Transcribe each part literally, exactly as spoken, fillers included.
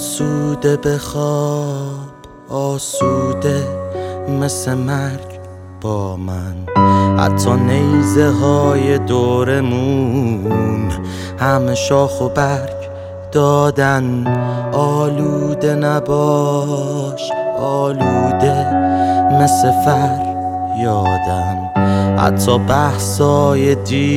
آسوده بخواب، آسوده مثل مرگ با من. حتی نیزه های دورمون همه شاخ و برگ دادن. آلوده نباش، آلوده مثل فریادم. حتی بحثای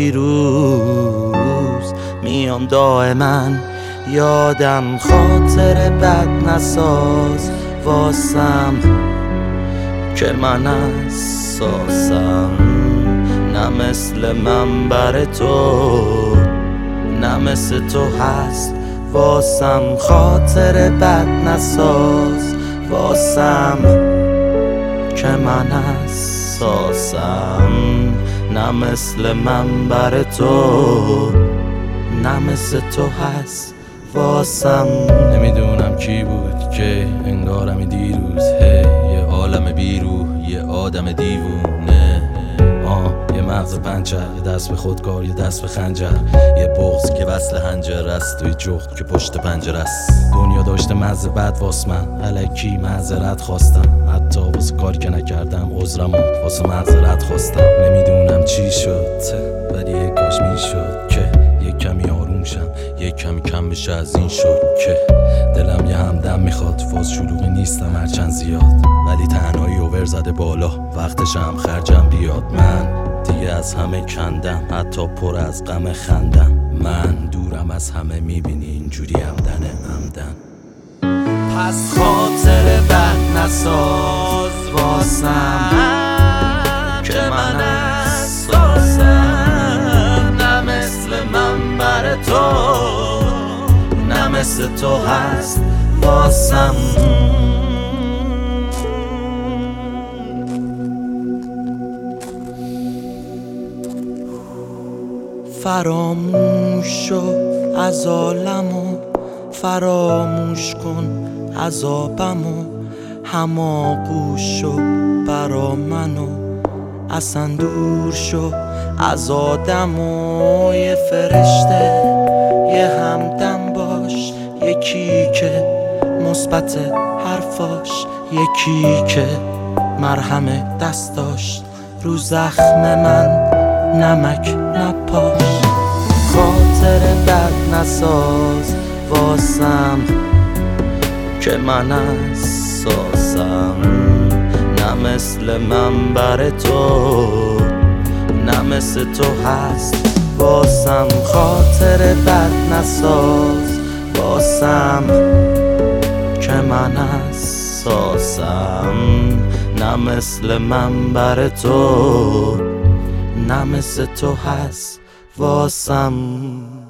دیروز میان دائما یادم. خاطر بد نساز واسم که من اساسم نه مثل منبر تو، نه مثل تو هست واسم. خاطر بد نساز واسم که من اساسم نه مثل منبر تو، نه مثل تو هست واسم. نمیدونم کی بود که انگارم دیروز، هی یه عالم بیروح، یه آدم دیوونه. آه یه مغز پنچر، یه دست به خودکار، یه دست به خنجر، یه بغض که وصل هنجر است و یه جغد که پشت پنجره است. دنیا داشته مزه بد واس من، الکی معذرت خواستم. حتی واسه کاری که نکردم عذرمو واسه معذرت خواستم. نمیدونم چی شد ولی یه کاش میشد که یه کمی آروم شم، یه کمی کم بشه از این شد که دلم یه همدم میخواد. فاز شلوغی نیستم هرچند زیاد، ولی تنهایی اوور زده بالا، وقتش هم خرجم بیاد. من دیگه از همه کندم، حتی پر از غم خندم. من دورم از همه میبینی اینجوری همدنه همدن. پس خاطر بد نساز واسم که من اساسم نه مثل منبر تو، نه مثل تو هست واسم. فراموش شو از عالمو، فراموش کن عذابمو. هماغوش شو برا منو، اصلا دور شو از آدمو. یه فرشته یه همدم باش، یکی که مثبت حرفاش، یکی که مرهم دست داشت رو زخم من نمک نپاش. خاطر بد نساز واسم که من اساسم نه مثل منبر تو، نه مثل تو هست واسم. خاطر بد نساز واسم که من اساسم نه مثل منبر تو، نه مثل تو هست واسم.